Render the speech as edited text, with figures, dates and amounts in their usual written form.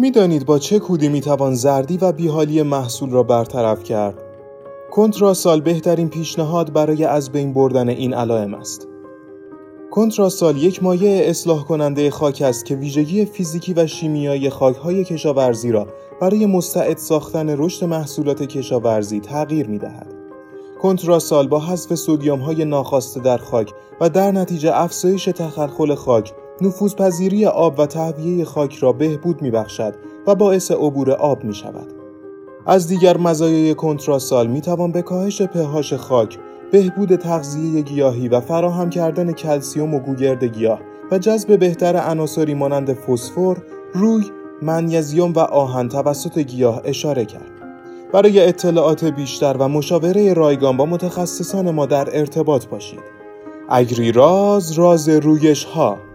می‌دانید با چه کودی می‌توان زردی و بیحالی محصول را برطرف کرد؟ کنتراسال بهترین پیشنهاد برای از بین بردن این علائم است. کنتراسال یک مایع اصلاح کننده خاک است که ویژگی فیزیکی و شیمیایی خاک‌های کشاورزی را برای مستعد ساختن رشد محصولات کشاورزی تغییر می‌دهد. کنتراسال با حذف سدیم‌های ناخواسته در خاک و در نتیجه افزایش تخلخل خاک، نفوذپذیری آب و تهویه خاک را بهبود می‌بخشد و باعث عبور آب می‌شود. از دیگر مزایای کنتراسال می‌توان به کاهش pH خاک، بهبود تغذیه گیاهی و فراهم کردن کلسیم و گوگرد گیاه و جذب بهتر عناصری مانند فسفر، روی، منیزیم و آهن توسط گیاه اشاره کرد. برای اطلاعات بیشتر و مشاوره رایگان با متخصصان ما در ارتباط باشید. اگریراز، راز رویش ها.